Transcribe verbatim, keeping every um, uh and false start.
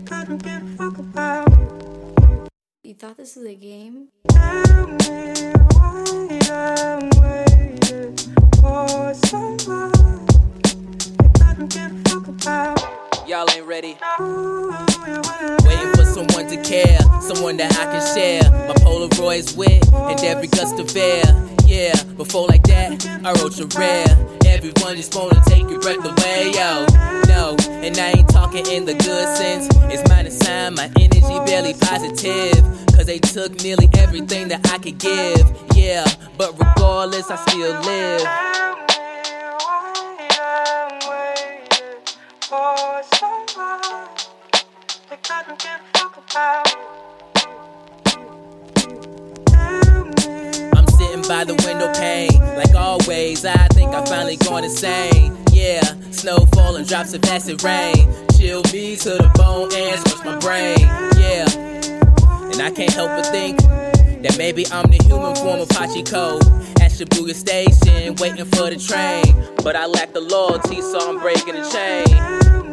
couldn't give a fuck about you. You thought this was a game? Tell me why I'm waiting for someone that couldn't give a fuck about you. Y'all ain't ready. Waiting for someone to care, someone that I can share my Polaroids with and every gust of air. Yeah, before like that, I wrote you rare. Everyone just wanna take your breath away, yo. No, and I ain't talking in the good sense. It's minus sign, my energy barely positive. Cause they took nearly everything that I could give. Yeah, but regardless, I still live. For someone that couldn't give a fuck about you. I'm sitting by the window pane, like always, I think I finally gone insane. Yeah, snow falling, drops of acid rain, chill me to the bone and squash my brain. Yeah, and I can't help but think that maybe I'm the human form of Hachiko at Shibuya Station, waiting for the train. But I lack the loyalty, so I'm breaking the chain.